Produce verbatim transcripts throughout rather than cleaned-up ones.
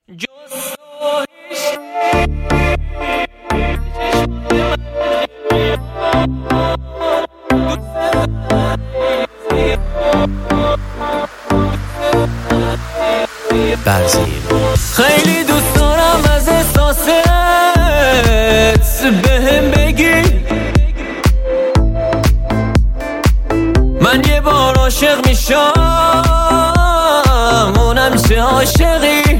برزین خیلی دوست دارم از احساست بهم بگی، من یه بار عاشق میشم اونم چه عاشقی،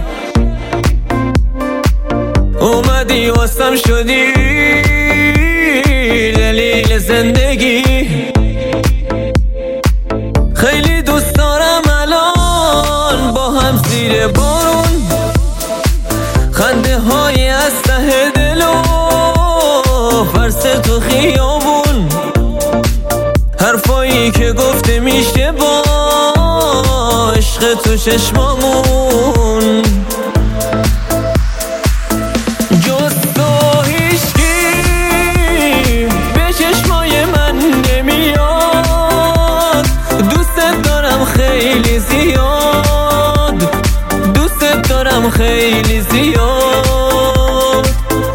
اومدی واسم شدی دلیل زندگی. خیلی دوست دارم الان با هم زیر بارون خنده های از ته دل و فرس تو خیابون، حرفایی که گفته میشه با عشق تو چشمامون. جز تو هیچکی به چشمای من نمیاد، دوست دارم خیلی زیاد، دوست دارم خیلی زیاد.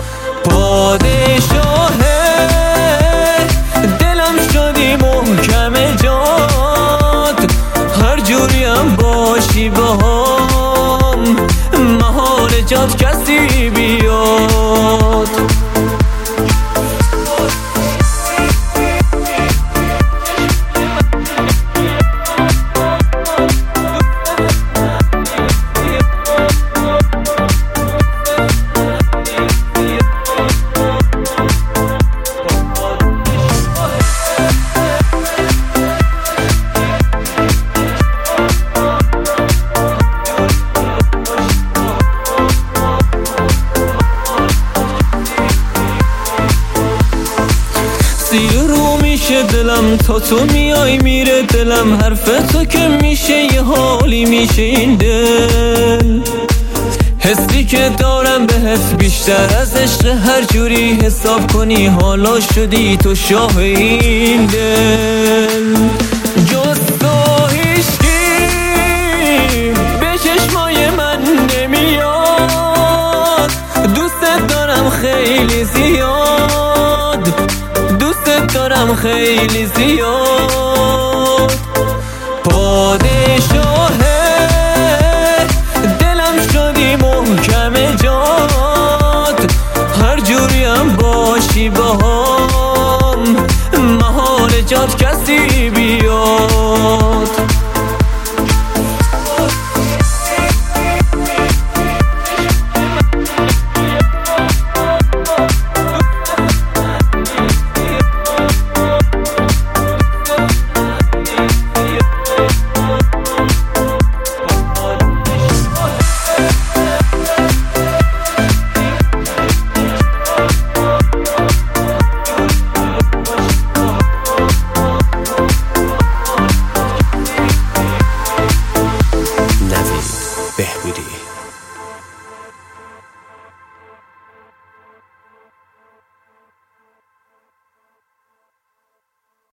پادشاه دلم شدی محکم جات، هر جوریم باشی باهام محال جات کسی بیاد. زیر رو میشه دلم تا تو میای میره دلم، حرف تو که میشه یه حالی میشه این دل، حسی که دارم بهت بیشتر از عشق هر جوری حساب کنی حالا شدی تو شاه این دل. جز تو هیچکی به چشمای من نمیاد، دوست دارم خیلی زیاد، دوست دارم خیلی زیاد. پادشاه دلم شدی محکم جات، هر جوریم باشی باهام محال جات کسی بیاد. بهبودی.